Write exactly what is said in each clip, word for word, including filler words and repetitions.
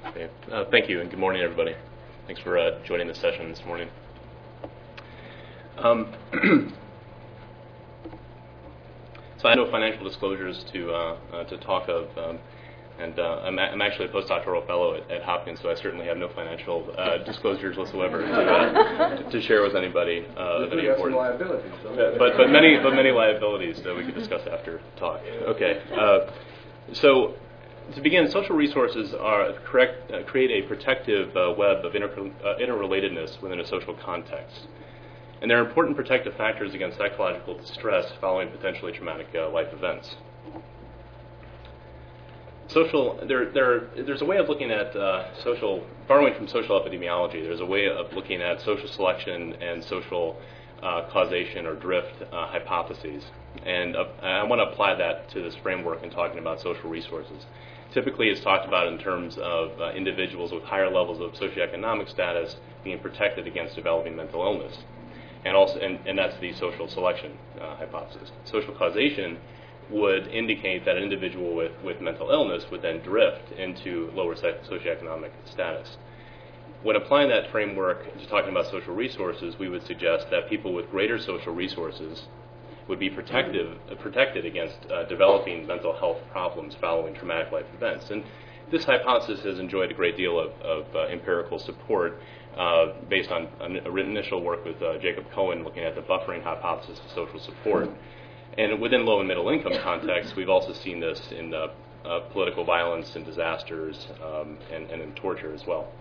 Okay. Uh, thank you, and good morning, everybody. Thanks for uh, joining the session this morning. Um, so I have no financial disclosures to uh, uh, to talk of, um, and uh, I'm, a- I'm actually a postdoctoral fellow at, at Hopkins, so I certainly have no financial uh, disclosures whatsoever to, uh, to share with anybody uh, of any importance. Liabilities, Uh, but but many but many liabilities that we could discuss after talk. Okay. Uh, so. To begin, social resources are correct, uh, create a protective uh, web of inter, uh, interrelatedness within a social context. And they're important protective factors against psychological distress following potentially traumatic uh, life events. Social, there, there, there's a way of looking at uh, social, borrowing from social epidemiology, there's a way of looking at social selection and social uh, causation or drift uh, hypotheses. And uh, I want to apply that to this framework in talking about social resources. Typically, it's talked about in terms of uh, individuals with higher levels of socioeconomic status being protected against developing mental illness, and also, and, and that's the social selection uh, hypothesis. Social causation would indicate that an individual with, with mental illness would then drift into lower socioeconomic status. When applying that framework to talking about social resources, we would suggest that people with greater social resources would be protective, uh, protected against uh, developing mental health problems following traumatic life events. And this hypothesis has enjoyed a great deal of, of uh, empirical support uh, based on, on initial work with uh, Jacob Cohen looking at the buffering hypothesis of social support. And within low and middle income contexts, we've also seen this in uh, uh, political violence and disasters um, and, and in torture as well.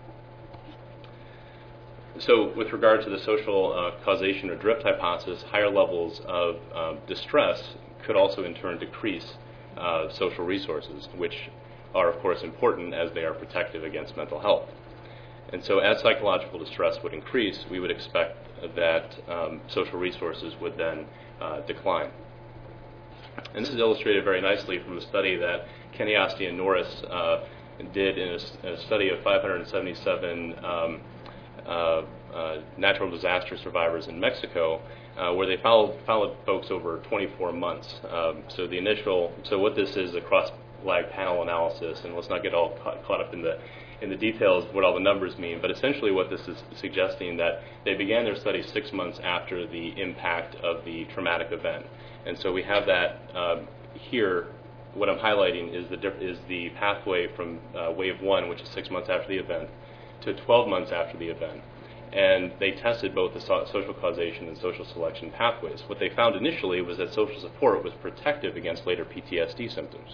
So with regard to the social uh, causation or drift hypothesis, higher levels of uh, distress could also in turn decrease uh, social resources, which are of course important as they are protective against mental health. And so as psychological distress would increase, we would expect that um, social resources would then uh, decline. And this is illustrated very nicely from a study that Kenny Oste and Norris uh, did in a, in a study of five hundred seventy-seven um, Uh, uh, natural disaster survivors in Mexico, uh, where they followed, followed folks over twenty-four months. Um, so the initial, so what this is a cross-lag panel analysis, and let's not get all caught, caught up in the in the details of what all the numbers mean, but essentially what this is suggesting that they began their study six months after the impact of the traumatic event. And so we have that um, here. What I'm highlighting is the is the pathway from uh, wave one, which is six months after the event, to twelve months after the event. And they tested both the so- social causation and social selection pathways. What they found initially was that social support was protective against later P T S D symptoms.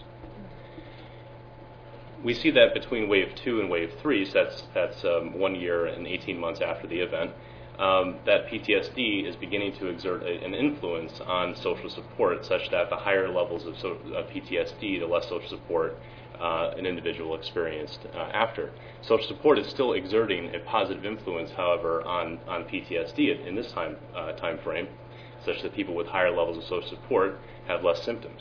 We see that between wave two and wave three, so that's, that's um, one year and eighteen months after the event, um, that P T S D is beginning to exert a, an influence on social support such that the higher levels of so, uh, P T S D, the less social support Uh, an individual experienced uh, after. Social support is still exerting a positive influence, however, on, on P T S D in this time uh, time frame, such that people with higher levels of social support have less symptoms.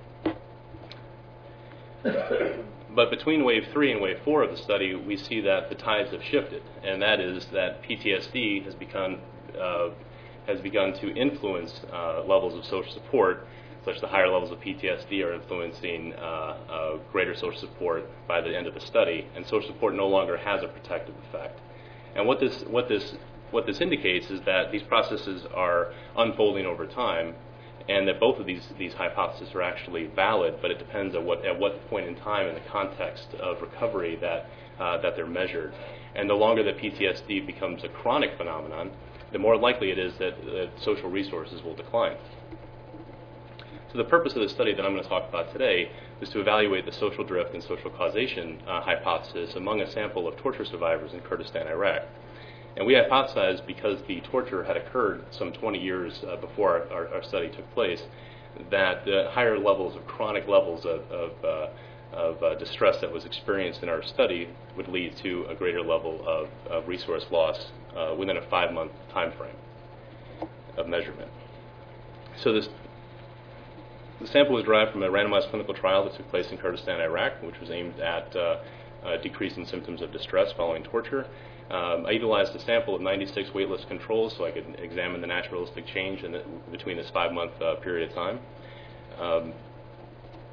But between wave three and wave four of the study, we see that the tides have shifted, and that is that P T S D has become uh, has begun to influence uh, levels of social support, such the higher levels of P T S D are influencing uh, uh, greater social support by the end of the study, and social support no longer has a protective effect. And what this what this what this indicates is that these processes are unfolding over time, and that both of these these hypotheses are actually valid, but it depends on what at what point in time in the context of recovery that uh, that they're measured. And the longer that P T S D becomes a chronic phenomenon, the more likely it is that uh, social resources will decline. So the purpose of the study that I'm going to talk about today is to evaluate the social drift and social causation uh, hypothesis among a sample of torture survivors in Kurdistan, Iraq. And we hypothesized, because the torture had occurred some twenty years uh, before our, our, our study took place, that the higher levels of chronic levels of, of, uh, of uh, distress that was experienced in our study would lead to a greater level of, of resource loss uh, within a five-month time frame of measurement. So this The sample was derived from a randomized clinical trial that took place in Kurdistan, Iraq, which was aimed at uh, uh, decreasing symptoms of distress following torture. Um, I utilized a sample of ninety-six waitlist controls so I could examine the naturalistic change in the, between this five-month uh, period of time. Um,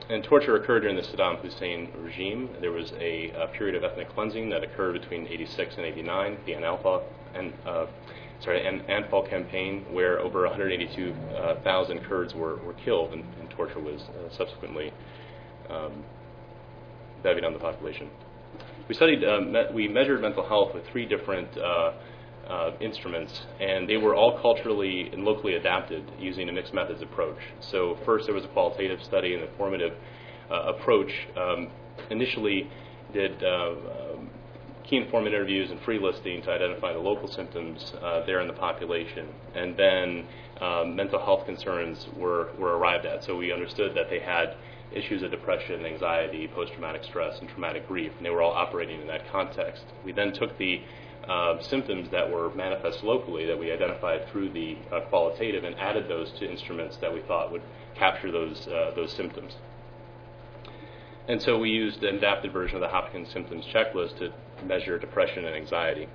And torture occurred during the Saddam Hussein regime. There was a, a period of ethnic cleansing that occurred between eighty-six and eighty-nine, the Anfal, and, uh, sorry, An- Anfal campaign, where over one hundred eighty-two thousand Kurds were, were killed, and, and torture was uh, subsequently um, levied on the population. We studied, uh, me- we measured mental health with three different uh, uh, instruments, and they were all culturally and locally adapted using a mixed methods approach. So first there was a qualitative study, and the formative uh, approach um, initially did uh, um, key informant interviews and free listing to identify the local symptoms uh, there in the population, and then um, mental health concerns were, were arrived at. So we understood that they had issues of depression, anxiety, post-traumatic stress, and traumatic grief, and they were all operating in that context. We then took the uh, symptoms that were manifest locally that we identified through the uh, qualitative and added those to instruments that we thought would capture those, uh, those symptoms. And so we used an adapted version of the Hopkins Symptoms Checklist to measure depression and anxiety,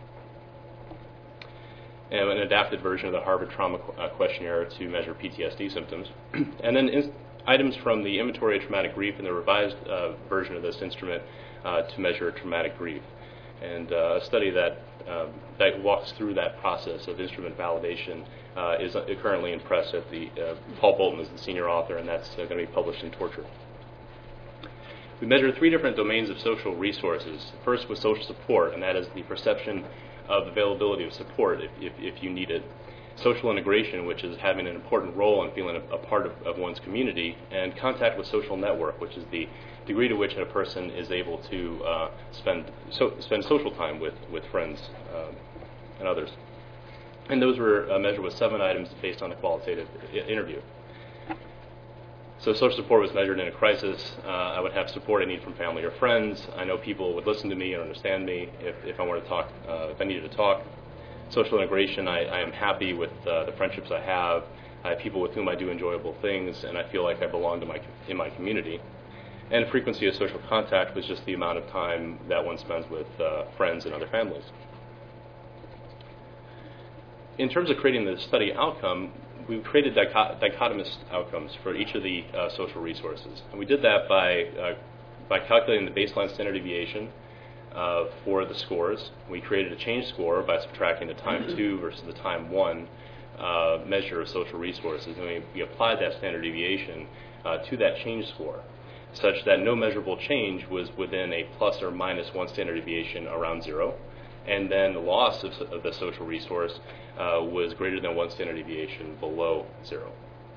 and an adapted version of the Harvard Trauma Qu- uh, Questionnaire to measure P T S D symptoms, and then in- items from the Inventory of Traumatic Grief and the revised uh, version of this instrument uh, to measure traumatic grief. And uh, a study that um, that walks through that process of instrument validation uh, is uh, currently in press at the, uh, Paul Bolton is the senior author, and that's uh, going to be published in Torture. We measured three different domains of social resources. First was social support, and that is the perception of availability of support if, if, if you need it. Social integration, which is having an important role in feeling a, a part of, of one's community, and contact with social network, which is the degree to which a person is able to uh, spend so, spend social time with, with friends um, and others. And those were uh, measured with seven items based on a qualitative I- interview. So social support was measured in a crisis. Uh, I would have support I need from family or friends. I know people would listen to me and understand me if, if I wanted to talk, uh, if I needed to talk. Social integration, I, I am happy with uh, the friendships I have. I have people with whom I do enjoyable things, and I feel like I belong to my in my community. And frequency of social contact was just the amount of time that one spends with uh, friends and other families. In terms of creating the study outcome, we created dichot- dichotomous outcomes for each of the uh, social resources. And we did that by, uh, by calculating the baseline standard deviation uh, for the scores. We created a change score by subtracting the time two versus the time one uh, measure of social resources. And we, we applied that standard deviation uh, to that change score, such that no measurable change was within a plus or minus one standard deviation around zero. And then the loss of, of the social resource uh, was greater than one standard deviation below zero.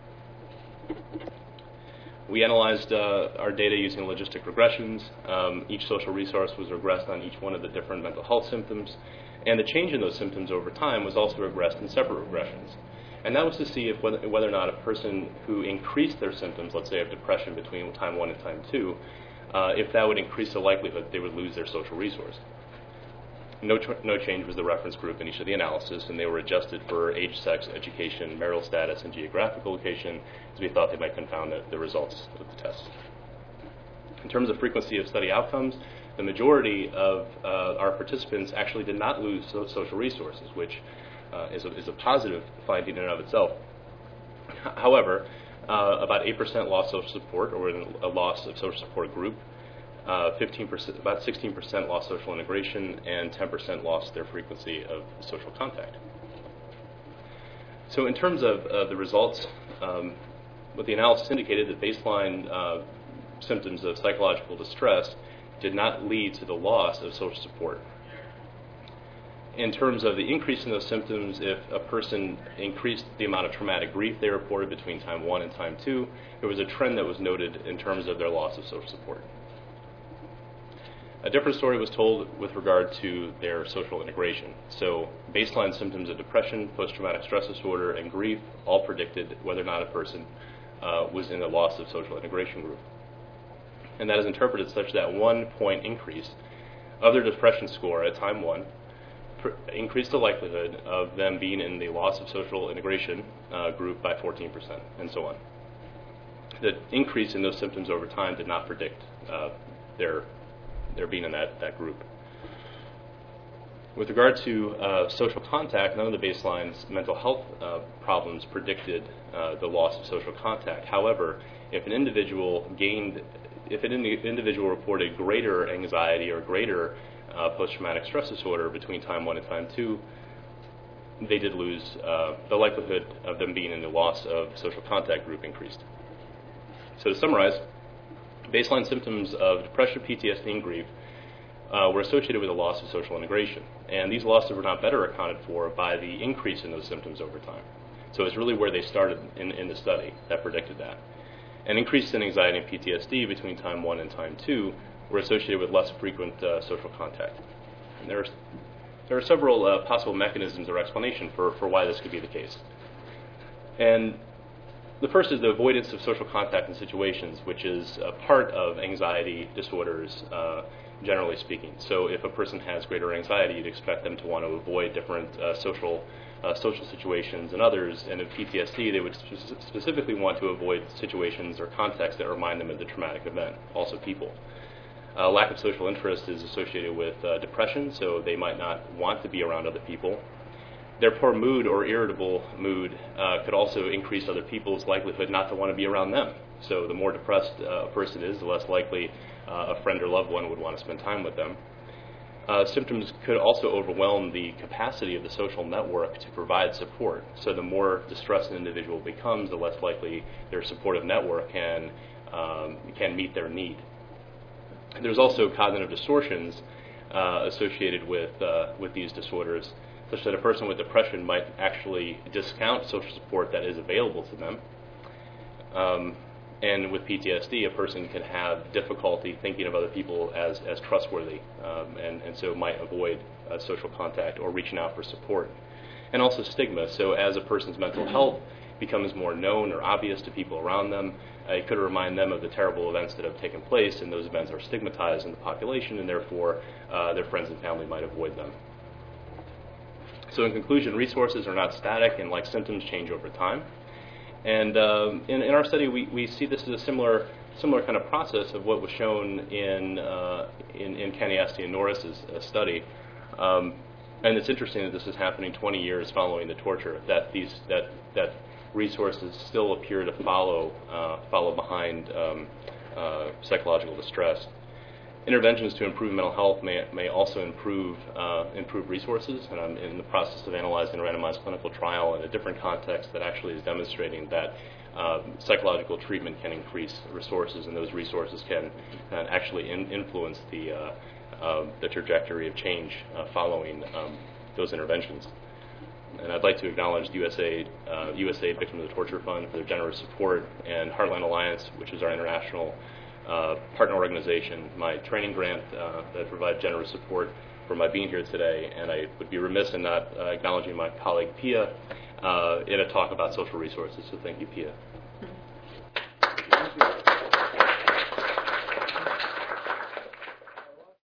We analyzed uh, our data using logistic regressions. Um, each social resource was regressed on each one of the different mental health symptoms, and the change in those symptoms over time was also regressed in separate regressions. And that was to see if whether, whether or not a person who increased their symptoms, let's say of depression between time one and time two, uh, if that would increase the likelihood they would lose their social resource. No, tr- no change was the reference group in each of the analysis, and they were adjusted for age, sex, education, marital status, and geographical location, as we thought they might confound the, the results of the test. In terms of frequency of study outcomes, the majority of uh, our participants actually did not lose so- social resources, which uh, is, a, is a positive finding in and of itself. H- however, uh, about eight percent lost social support, or a loss of social support group. Uh, fifteen percent, about sixteen percent lost social integration, and ten percent lost their frequency of social contact. So in terms of uh, the results, um, what the analysis indicated that baseline uh, symptoms of psychological distress did not lead to the loss of social support. In terms of the increase in those symptoms, if a person increased the amount of traumatic grief they reported between time one and time two, there was a trend that was noted in terms of their loss of social support. A different story was told with regard to their social integration. So baseline symptoms of depression, post-traumatic stress disorder, and grief all predicted whether or not a person uh, was in the loss of social integration group. And that is interpreted such that one point increase of their depression score at time one pr- increased the likelihood of them being in the loss of social integration uh, group by fourteen percent, and so on. The increase in those symptoms over time did not predict uh, their their being in that, that group. With regard to uh, social contact, none of the baseline's mental health uh, problems predicted uh, the loss of social contact. However, if an individual gained, if an indi- individual reported greater anxiety or greater uh, post-traumatic stress disorder between time one and time two, they did lose, uh, the likelihood of them being in the loss of social contact group increased. So to summarize, baseline symptoms of depression, P T S D, and grief uh, were associated with a loss of social integration. And these losses were not better accounted for by the increase in those symptoms over time. So it's really where they started in, in the study that predicted that. An increase in anxiety and P T S D between time one and time two were associated with less frequent uh, social contact. And there are, there are several uh, possible mechanisms or explanation for, for why this could be the case. And the first is the avoidance of social contact in situations, which is a part of anxiety disorders, uh, generally speaking. So if a person has greater anxiety, you'd expect them to want to avoid different uh, social uh, social situations and others. And in P T S D, they would spe- specifically want to avoid situations or contexts that remind them of the traumatic event, also people. Uh, lack of social interest is associated with uh, depression, so they might not want to be around other people. Their poor mood or irritable mood uh, could also increase other people's likelihood not to want to be around them. So the more depressed uh, a person is, the less likely uh, a friend or loved one would want to spend time with them. Uh, symptoms could also overwhelm the capacity of the social network to provide support. So the more distressed an individual becomes, the less likely their supportive network can, um, can meet their need. There's also cognitive distortions uh, associated with, uh, with these disorders, such that a person with depression might actually discount social support that is available to them. Um, and with P T S D, a person can have difficulty thinking of other people as, as trustworthy, um, and, and so might avoid uh, social contact or reaching out for support. And also stigma. So as a person's mental health becomes more known or obvious to people around them, uh, it could remind them of the terrible events that have taken place, and those events are stigmatized in the population, and therefore uh, their friends and family might avoid them. So in conclusion, resources are not static, and like symptoms, change over time. And um, in, in our study, we, we see this as a similar similar kind of process of what was shown in uh, in, in Kaniasti and Norris's uh, study. Um, and it's interesting that this is happening twenty years following the torture. That these that that resources still appear to follow uh, follow behind um, uh, psychological distress. Interventions to improve mental health may, may also improve uh, improve resources, and I'm in the process of analyzing a randomized clinical trial in a different context that actually is demonstrating that uh, psychological treatment can increase resources, and those resources can uh, actually in, influence the uh, uh, the trajectory of change uh, following um, those interventions. And I'd like to acknowledge the U S A uh, U S A Victims of the Torture Fund for their generous support, and Heartland Alliance, which is our international Uh, partner organization, my training grant uh, that provides generous support for my being here today. And I would be remiss in not uh, acknowledging my colleague Pia uh, in a talk about social resources. So thank you, Pia. Thank you.